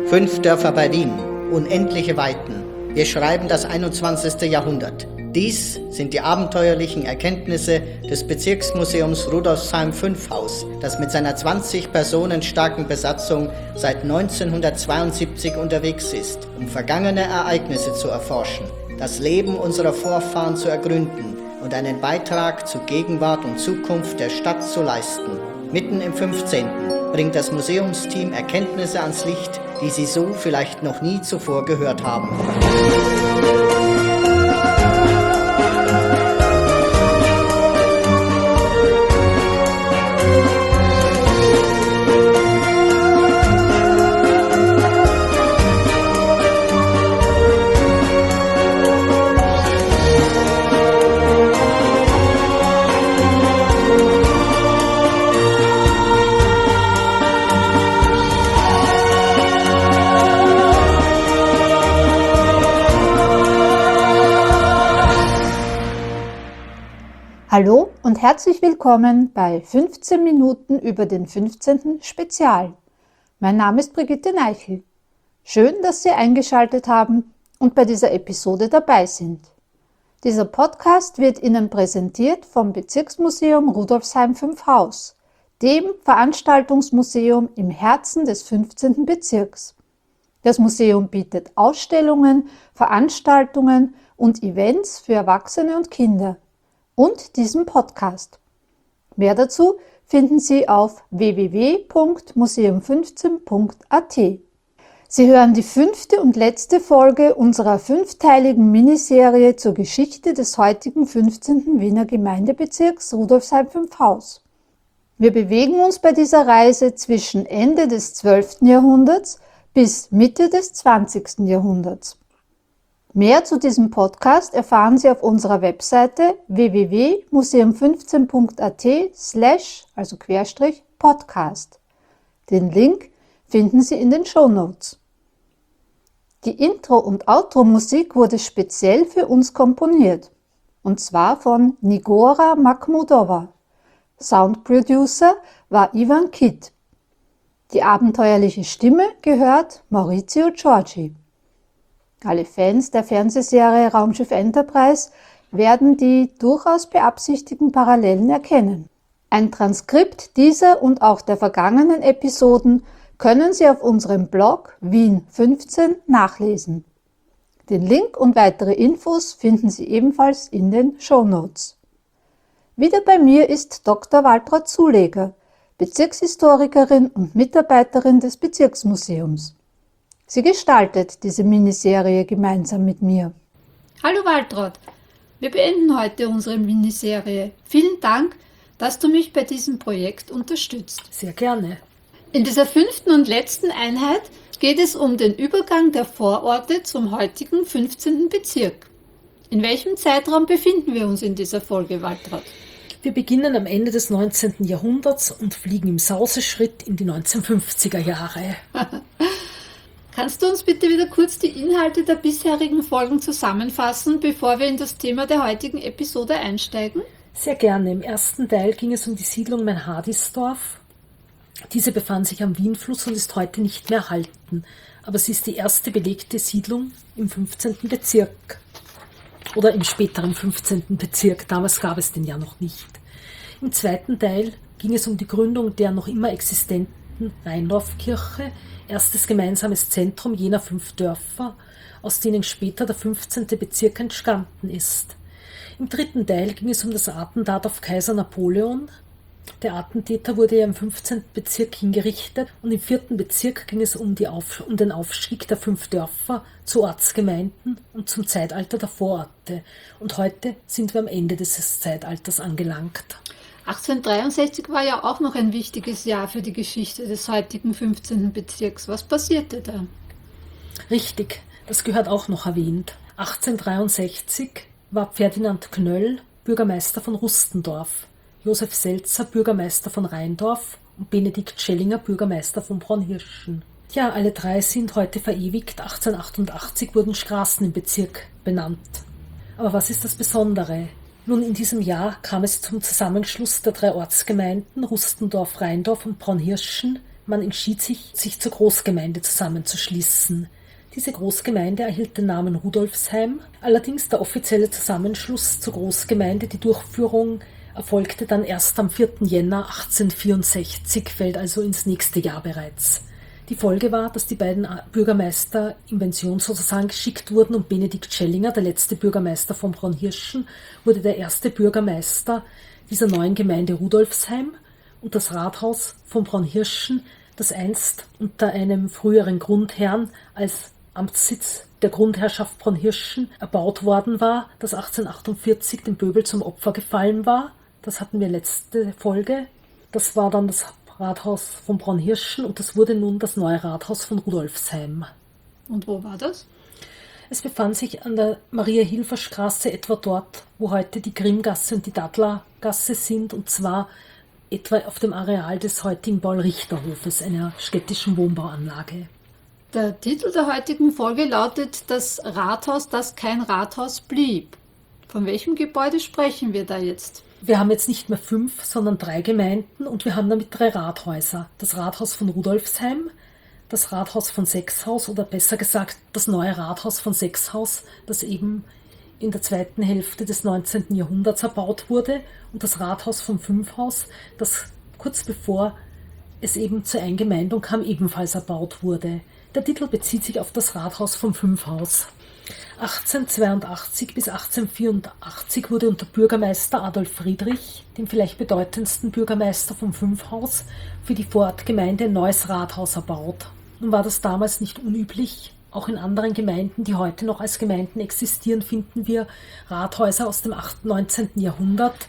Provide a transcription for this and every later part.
5 Dörfer bei Wien, unendliche Weiten. Wir schreiben das 21. Jahrhundert. Dies sind die abenteuerlichen Erkenntnisse des Bezirksmuseums Rudolfsheim-5-Haus, das mit seiner 20 Personen starken Besatzung seit 1972 unterwegs ist, um vergangene Ereignisse zu erforschen, das Leben unserer Vorfahren zu ergründen und einen Beitrag zu Gegenwart und Zukunft der Stadt zu leisten. Mitten im 15. bringt das Museumsteam Erkenntnisse ans Licht, die Sie so vielleicht noch nie zuvor gehört haben. Hallo und herzlich willkommen bei 15 Minuten über den 15. Spezial. Mein Name ist Brigitte Neichel. Schön, dass Sie eingeschaltet haben und bei dieser Episode dabei sind. Dieser Podcast wird Ihnen präsentiert vom Bezirksmuseum Rudolfsheim-5-Haus, dem Veranstaltungsmuseum im Herzen des 15. Bezirks. Das Museum bietet Ausstellungen, Veranstaltungen und Events für Erwachsene und Kinder. Und diesen Podcast. Mehr dazu finden Sie auf www.museum15.at. Sie hören die 5. und letzte Folge unserer 5-teiligen Miniserie zur Geschichte des heutigen 15. Wiener Gemeindebezirks Rudolfsheim-5-Haus. Wir bewegen uns bei dieser Reise zwischen Ende des 12. Jahrhunderts bis Mitte des 20. Jahrhunderts. Mehr zu diesem Podcast erfahren Sie auf unserer Webseite www.museum15.at/podcast. Den Link finden Sie in den Shownotes. Die Intro- und Outro-Musik wurde speziell für uns komponiert, und zwar von Nigora Makhmudova. Soundproducer war Ivan Kitt. Die abenteuerliche Stimme gehört Maurizio Giorgi. Alle Fans der Fernsehserie Raumschiff Enterprise werden die durchaus beabsichtigten Parallelen erkennen. Ein Transkript dieser und auch der vergangenen Episoden können Sie auf unserem Blog Wien 15 nachlesen. Den Link und weitere Infos finden Sie ebenfalls in den Shownotes. Wieder bei mir ist Dr. Waltraud Zuleger, Bezirkshistorikerin und Mitarbeiterin des Bezirksmuseums. Sie gestaltet diese Miniserie gemeinsam mit mir. Hallo Waltraud, wir beenden heute unsere Miniserie. Vielen Dank, dass du mich bei diesem Projekt unterstützt. Sehr gerne. In dieser 5. und letzten Einheit geht es um den Übergang der Vororte zum heutigen 15. Bezirk. In welchem Zeitraum befinden wir uns in dieser Folge, Waltraud? Wir beginnen am Ende des 19. Jahrhunderts und fliegen im Sauseschritt in die 1950er Jahre. Kannst du uns bitte wieder kurz die Inhalte der bisherigen Folgen zusammenfassen, bevor wir in das Thema der heutigen Episode einsteigen? Sehr gerne. Im ersten Teil ging es um die Siedlung Meinhardisdorf. Diese befand sich am Wienfluss und ist heute nicht mehr erhalten. Aber sie ist die erste belegte Siedlung im 15. Bezirk. Oder im späteren 15. Bezirk. Damals gab es den ja noch nicht. Im zweiten Teil ging es um die Gründung der noch immer existenten Rheindorfkirche, erstes gemeinsames Zentrum jener 5 Dörfer, aus denen später der 15. Bezirk entstanden ist. Im dritten Teil ging es um das Attentat auf Kaiser Napoleon. Der Attentäter wurde ja im 15. Bezirk hingerichtet und im 4. Bezirk ging es um den Aufstieg der 5 Dörfer zu Ortsgemeinden und zum Zeitalter der Vororte. Und heute sind wir am Ende dieses Zeitalters angelangt. 1863 war ja auch noch ein wichtiges Jahr für die Geschichte des heutigen 15. Bezirks. Was passierte da? Richtig, das gehört auch noch erwähnt. 1863 war Ferdinand Knöll Bürgermeister von Rustendorf, Josef Selzer Bürgermeister von Rheindorf und Benedikt Schellinger Bürgermeister von Braunhirschen. Ja, alle drei sind heute verewigt. 1888 wurden Straßen im Bezirk benannt. Aber was ist das Besondere? Nun, in diesem Jahr kam es zum Zusammenschluss der 3 Ortsgemeinden Rustendorf, Rheindorf und Braunhirschen man entschied sich zur Großgemeinde zusammenzuschließen. Diese Großgemeinde erhielt den Namen Rudolfsheim, allerdings der offizielle Zusammenschluss zur Großgemeinde, die Durchführung erfolgte dann erst am 4. Jänner 1864, fällt also ins nächste Jahr bereits. Die Folge war, dass die beiden Bürgermeister in Pension sozusagen geschickt wurden und Benedikt Schellinger, der letzte Bürgermeister von Braunhirschen, wurde der erste Bürgermeister dieser neuen Gemeinde Rudolfsheim und das Rathaus von Braunhirschen, das einst unter einem früheren Grundherrn als Amtssitz der Grundherrschaft Braunhirschen erbaut worden war, das 1848 dem Böbel zum Opfer gefallen war. Das hatten wir letzte Folge. Das war dann das Rathaus von Braunhirschen und das wurde nun das neue Rathaus von Rudolfsheim. Und wo war das? Es befand sich an der Maria-Hilfer-Straße, etwa dort, wo heute die Grimmgasse und die Dattlergasse sind, und zwar etwa auf dem Areal des heutigen Paul-Richter-Hofes, einer städtischen Wohnbauanlage. Der Titel der heutigen Folge lautet Das Rathaus, das kein Rathaus blieb. Von welchem Gebäude sprechen wir da jetzt? Wir haben jetzt nicht mehr 5, sondern 3 Gemeinden und wir haben damit 3 Rathäuser. Das Rathaus von Rudolfsheim, das Rathaus von Sechshaus oder besser gesagt das neue Rathaus von Sechshaus, das eben in der zweiten Hälfte des 19. Jahrhunderts erbaut wurde, und das Rathaus von Fünfhaus, das kurz bevor es eben zur Eingemeindung kam, ebenfalls erbaut wurde. Der Titel bezieht sich auf das Rathaus von Fünfhaus. 1882 bis 1884 wurde unter Bürgermeister Adolf Friedrich, dem vielleicht bedeutendsten Bürgermeister von Fünfhaus, für die Vorortgemeinde ein neues Rathaus erbaut. Nun war das damals nicht unüblich. Auch in anderen Gemeinden, die heute noch als Gemeinden existieren, finden wir Rathäuser aus dem 19. Jahrhundert.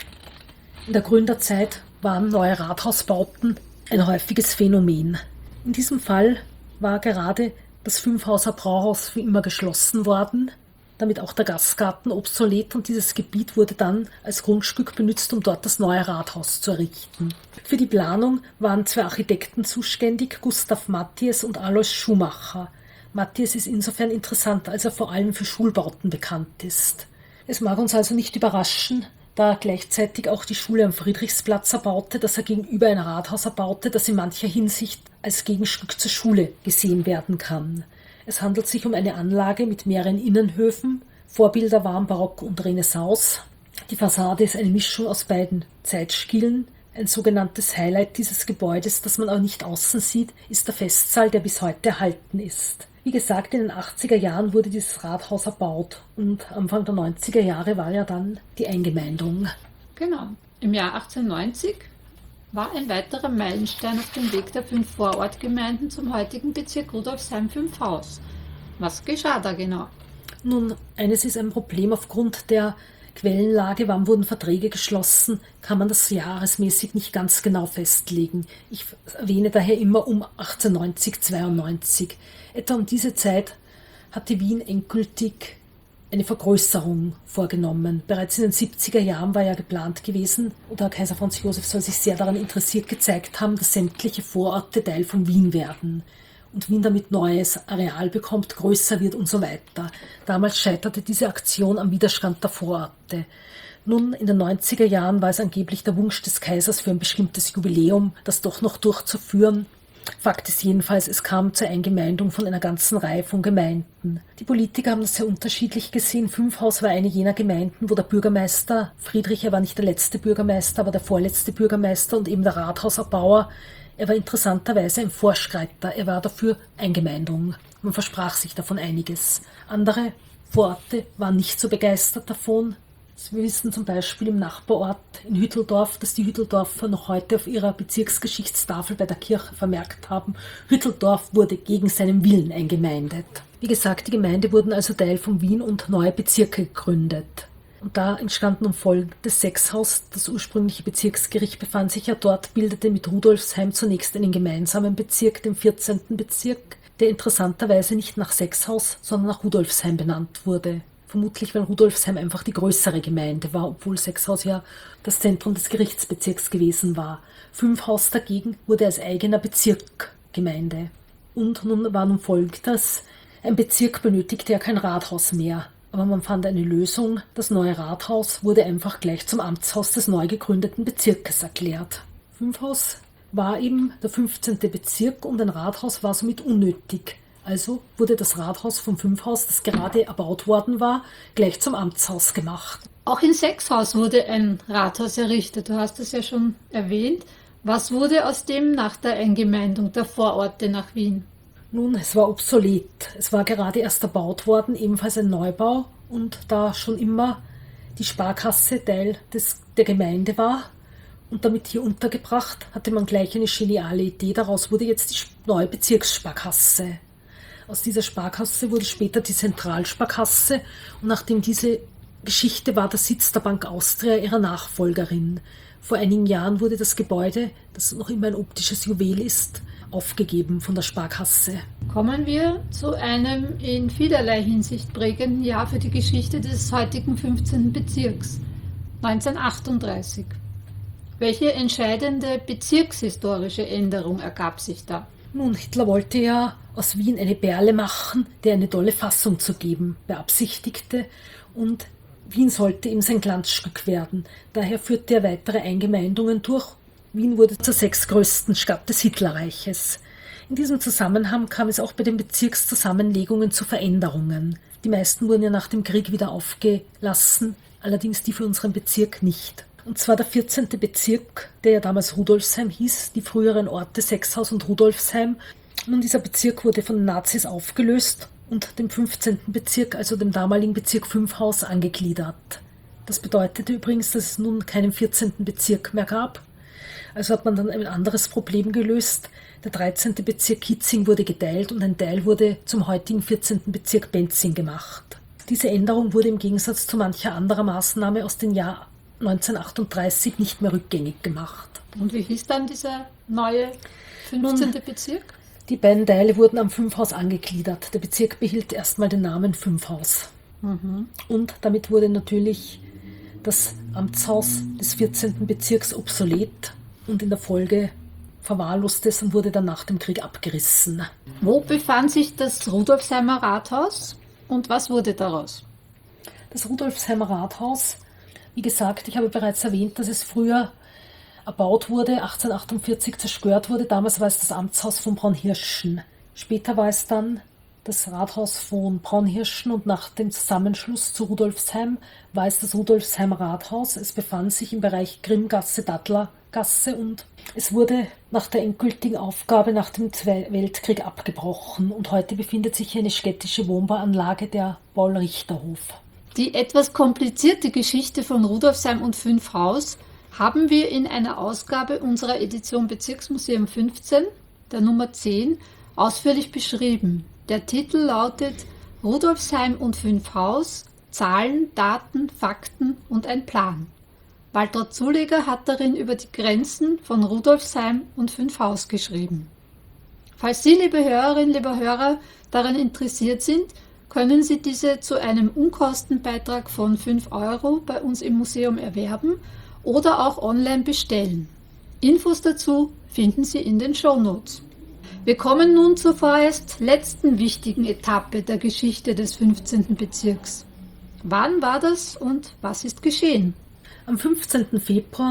In der Gründerzeit waren neue Rathausbauten ein häufiges Phänomen. In diesem Fall war gerade das Fünfhauser Brauhaus für immer geschlossen worden, damit auch der Gastgarten obsolet, und dieses Gebiet wurde dann als Grundstück benutzt, um dort das neue Rathaus zu errichten. Für die Planung waren 2 Architekten zuständig, Gustav Mathies und Alois Schumacher. Mathies ist insofern interessant, als er vor allem für Schulbauten bekannt ist. Es mag uns also nicht überraschen, da er gleichzeitig auch die Schule am Friedrichsplatz erbaute, dass er gegenüber ein Rathaus erbaute, das in mancher Hinsicht als Gegenstück zur Schule gesehen werden kann. Es handelt sich um eine Anlage mit mehreren Innenhöfen. Vorbilder waren Barock und Renaissance. Die Fassade ist eine Mischung aus beiden Zeitstilen. Ein sogenanntes Highlight dieses Gebäudes, das man auch nicht außen sieht, ist der Festsaal, der bis heute erhalten ist. Wie gesagt, in den 80er Jahren wurde dieses Rathaus erbaut und Anfang der 90er Jahre war ja dann die Eingemeindung. Genau. Im Jahr 1890 war ein weiterer Meilenstein auf dem Weg der 5 Vorortgemeinden zum heutigen Bezirk Rudolfsheim-Fünfhaus. Was geschah da genau? Nun, eines ist ein Problem aufgrund der Quellenlage. Wann wurden Verträge geschlossen, kann man das jahresmäßig nicht ganz genau festlegen. Ich erwähne daher immer um 1890, 92. Etwa um diese Zeit hatte Wien endgültig eine Vergrößerung vorgenommen. Bereits in den 70er Jahren war ja geplant gewesen, oder Kaiser Franz Josef soll sich sehr daran interessiert gezeigt haben, dass sämtliche Vororte Teil von Wien werden und Wien damit neues Areal bekommt, größer wird und so weiter. Damals scheiterte diese Aktion am Widerstand der Vororte. Nun, in den 90er Jahren war es angeblich der Wunsch des Kaisers für ein bestimmtes Jubiläum, das doch noch durchzuführen. Fakt ist jedenfalls, es kam zur Eingemeindung von einer ganzen Reihe von Gemeinden. Die Politiker haben das sehr unterschiedlich gesehen. Fünfhaus war eine jener Gemeinden, wo der Bürgermeister, Friedrich, er war nicht der letzte Bürgermeister, aber der vorletzte Bürgermeister und eben der Rathauserbauer, er war interessanterweise ein Vorschreiter. Er war dafür Eingemeindung. Man versprach sich davon einiges. Andere Vororte waren nicht so begeistert davon. Wir wissen zum Beispiel im Nachbarort in Hütteldorf, dass die Hütteldorfer noch heute auf ihrer Bezirksgeschichtstafel bei der Kirche vermerkt haben, Hütteldorf wurde gegen seinen Willen eingemeindet. Wie gesagt, die Gemeinde wurden also Teil von Wien und neue Bezirke gegründet. Und da entstand nun folgendes: Sechshaus, das ursprüngliche Bezirksgericht befand sich ja dort, bildete mit Rudolfsheim zunächst einen gemeinsamen Bezirk, den 14. Bezirk, der interessanterweise nicht nach Sechshaus, sondern nach Rudolfsheim benannt wurde. Vermutlich, weil Rudolfsheim einfach die größere Gemeinde war, obwohl Sechshaus ja das Zentrum des Gerichtsbezirks gewesen war. Fünfhaus dagegen wurde als eigener Bezirk Gemeinde. Und nun war nun Folgendes: Ein Bezirk benötigte ja kein Rathaus mehr. Aber man fand eine Lösung. Das neue Rathaus wurde einfach gleich zum Amtshaus des neu gegründeten Bezirkes erklärt. Fünfhaus war eben der 15. Bezirk und ein Rathaus war somit unnötig. Also wurde das Rathaus vom Fünfhaus, das gerade erbaut worden war, gleich zum Amtshaus gemacht. Auch in Sechshaus wurde ein Rathaus errichtet. Du hast es ja schon erwähnt. Was wurde aus dem nach der Eingemeindung der Vororte nach Wien? Nun, es war obsolet. Es war gerade erst erbaut worden, ebenfalls ein Neubau. Und da schon immer die Sparkasse Teil der Gemeinde war und damit hier untergebracht, hatte man gleich eine geniale Idee. Daraus wurde jetzt die neue Bezirkssparkasse. Aus dieser Sparkasse wurde später die Zentralsparkasse und nachdem diese Geschichte war der Sitz der Bank Austria ihrer Nachfolgerin. Vor einigen Jahren wurde das Gebäude, das noch immer ein optisches Juwel ist, aufgegeben von der Sparkasse. Kommen wir zu einem in vielerlei Hinsicht prägenden Jahr für die Geschichte des heutigen 15. Bezirks, 1938. Welche entscheidende bezirkshistorische Änderung ergab sich da? Nun, Hitler wollte ja aus Wien eine Perle machen, der eine tolle Fassung zu geben beabsichtigte und Wien sollte ihm sein Glanzstück werden. Daher führte er weitere Eingemeindungen durch. Wien wurde zur sechstgrößten Stadt des Hitlerreiches. In diesem Zusammenhang kam es auch bei den Bezirkszusammenlegungen zu Veränderungen. Die meisten wurden ja nach dem Krieg wieder aufgelassen, allerdings die für unseren Bezirk nicht. Und zwar der 14. Bezirk, der ja damals Rudolfsheim hieß, die früheren Orte Sechshaus und Rudolfsheim. Nun, dieser Bezirk wurde von den Nazis aufgelöst und dem 15. Bezirk, also dem damaligen Bezirk Fünfhaus, angegliedert. Das bedeutete übrigens, dass es nun keinen 14. Bezirk mehr gab. Also hat man dann ein anderes Problem gelöst. Der 13. Bezirk Kitzing wurde geteilt und ein Teil wurde zum heutigen 14. Bezirk Benzing gemacht. Diese Änderung wurde im Gegensatz zu mancher anderer Maßnahme aus dem Jahr 1938 nicht mehr rückgängig gemacht. Und wie hieß dann dieser neue 15. Bezirk? Die beiden Teile wurden am Fünfhaus angegliedert. Der Bezirk behielt erstmal den Namen Fünfhaus. Und damit wurde natürlich das Amtshaus des 14. Bezirks obsolet und in der Folge verwahrlost es und wurde dann nach dem Krieg abgerissen. Wo befand sich das Rudolfsheimer Rathaus und was wurde daraus? Das Rudolfsheimer Rathaus, wie gesagt, ich habe bereits erwähnt, dass es früher erbaut wurde, 1848 zerstört wurde. Damals war es das Amtshaus von Braunhirschen. Später war es dann das Rathaus von Braunhirschen und nach dem Zusammenschluss zu Rudolfsheim war es das Rudolfsheimer Rathaus. Es befand sich im Bereich Grimmgasse, Dattlergasse und es wurde nach der endgültigen Aufgabe nach dem Zweiten Weltkrieg abgebrochen und heute befindet sich hier eine städtische Wohnbauanlage, der Paul-Richter-Hof. Die etwas komplizierte Geschichte von Rudolfsheim und Fünfhaus haben wir in einer Ausgabe unserer Edition Bezirksmuseum 15, der Nummer 10, ausführlich beschrieben. Der Titel lautet Rudolfsheim und Fünfhaus, Zahlen, Daten, Fakten und ein Plan. Waltraud Zuleger hat darin über die Grenzen von Rudolfsheim und Fünfhaus geschrieben. Falls Sie, liebe Hörerinnen, liebe Hörer, daran interessiert sind, können Sie diese zu einem Unkostenbeitrag von 5 € bei uns im Museum erwerben oder auch online bestellen. Infos dazu finden Sie in den Shownotes. Wir kommen nun zur vorerst letzten wichtigen Etappe der Geschichte des 15. Bezirks. Wann war das und was ist geschehen? Am 15. Februar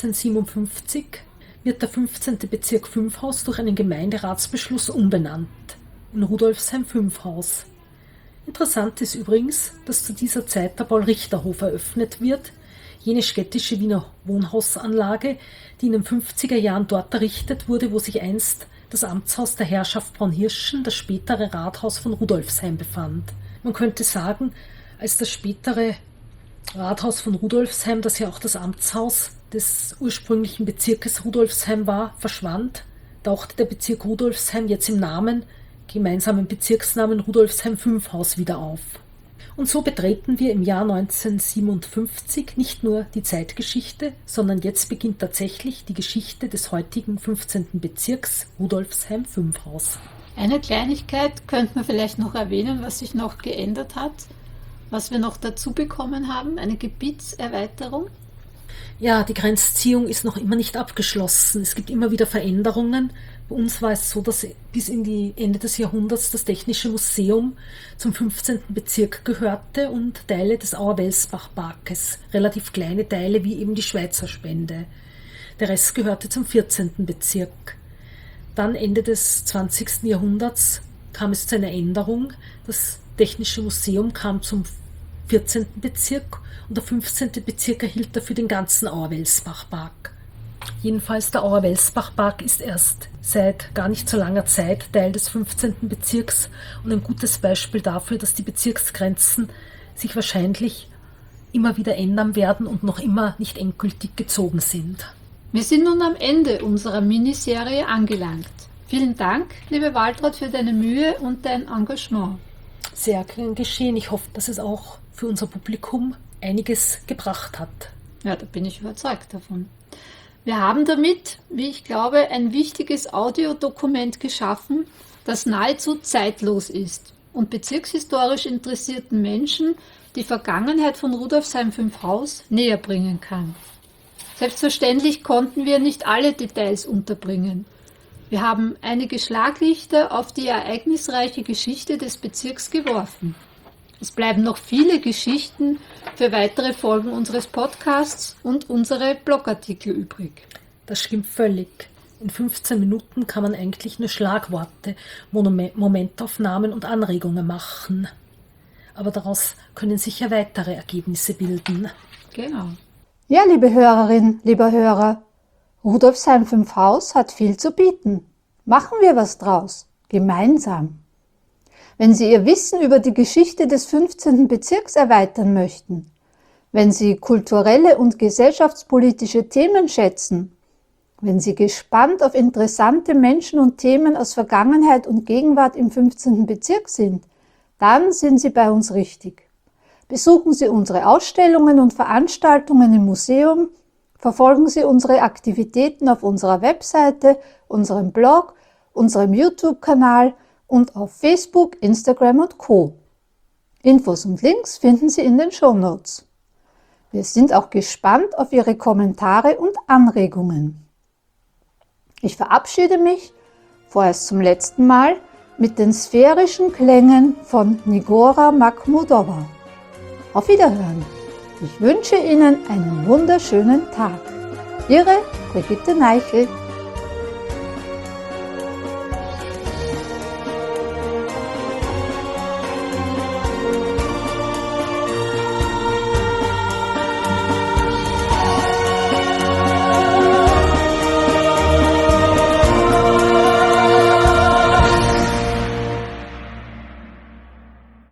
1957 wird der 15. Bezirk Fünfhaus durch einen Gemeinderatsbeschluss umbenannt in Rudolfsheim Fünfhaus. Interessant ist übrigens, dass zu dieser Zeit der Paul-Richter-Hof eröffnet wird, jene städtische Wiener Wohnhausanlage, die in den 50er Jahren dort errichtet wurde, wo sich einst das Amtshaus der Herrschaft Braunhirschen, das spätere Rathaus von Rudolfsheim, befand. Man könnte sagen, als das spätere Rathaus von Rudolfsheim, das ja auch das Amtshaus des ursprünglichen Bezirkes Rudolfsheim war, verschwand, tauchte der Bezirk Rudolfsheim jetzt im gemeinsamen Bezirksnamen Rudolfsheim Fünfhaus wieder auf. Und so betreten wir im Jahr 1957 nicht nur die Zeitgeschichte, sondern jetzt beginnt tatsächlich die Geschichte des heutigen 15. Bezirks Rudolfsheim Fünfhaus. Eine Kleinigkeit könnte man vielleicht noch erwähnen, was sich noch geändert hat, was wir noch dazu bekommen haben, eine Gebietserweiterung. Ja, die Grenzziehung ist noch immer nicht abgeschlossen. Es gibt immer wieder Veränderungen. Bei uns war es so, dass bis in die Ende des Jahrhunderts das Technische Museum zum 15. Bezirk gehörte und Teile des Auer-Welsbach-Parkes, relativ kleine Teile wie eben die Schweizer Spende. Der Rest gehörte zum 14. Bezirk. Dann Ende des 20. Jahrhunderts kam es zu einer Änderung. Das Technische Museum kam zum 14. Bezirk und der 15. Bezirk erhielt dafür den ganzen Auer-Welsbach-Park. Jedenfalls der Auer-Welsbach-Park ist erst seit gar nicht so langer Zeit Teil des 15. Bezirks und ein gutes Beispiel dafür, dass die Bezirksgrenzen sich wahrscheinlich immer wieder ändern werden und noch immer nicht endgültig gezogen sind. Wir sind nun am Ende unserer Miniserie angelangt. Vielen Dank, liebe Waltraud, für deine Mühe und dein Engagement. Sehr gern geschehen. Ich hoffe, dass es auch für unser Publikum einiges gebracht hat. Ja, da bin ich überzeugt davon. Wir haben damit, wie ich glaube, ein wichtiges Audiodokument geschaffen, das nahezu zeitlos ist und bezirkshistorisch interessierten Menschen die Vergangenheit von Rudolfsheim-5 näher bringen kann. Selbstverständlich konnten wir nicht alle Details unterbringen. Wir haben einige Schlaglichter auf die ereignisreiche Geschichte des Bezirks geworfen. Es bleiben noch viele Geschichten für weitere Folgen unseres Podcasts und unsere Blogartikel übrig. Das stimmt völlig. In 15 Minuten kann man eigentlich nur Schlagworte, Momentaufnahmen und Anregungen machen. Aber daraus können sich ja weitere Ergebnisse bilden. Genau. Ja, liebe Hörerin, lieber Hörer, Rudolfsheim-5 hat viel zu bieten. Machen wir was draus, gemeinsam. Wenn Sie Ihr Wissen über die Geschichte des 15. Bezirks erweitern möchten, wenn Sie kulturelle und gesellschaftspolitische Themen schätzen, wenn Sie gespannt auf interessante Menschen und Themen aus Vergangenheit und Gegenwart im 15. Bezirk sind, dann sind Sie bei uns richtig. Besuchen Sie unsere Ausstellungen und Veranstaltungen im Museum, verfolgen Sie unsere Aktivitäten auf unserer Webseite, unserem Blog, unserem YouTube-Kanal und auf Facebook, Instagram und Co. Infos und Links finden Sie in den Shownotes. Wir sind auch gespannt auf Ihre Kommentare und Anregungen. Ich verabschiede mich, vorerst zum letzten Mal, mit den sphärischen Klängen von Nigora Makhmudova. Auf Wiederhören. Ich wünsche Ihnen einen wunderschönen Tag. Ihre Brigitte Neichel.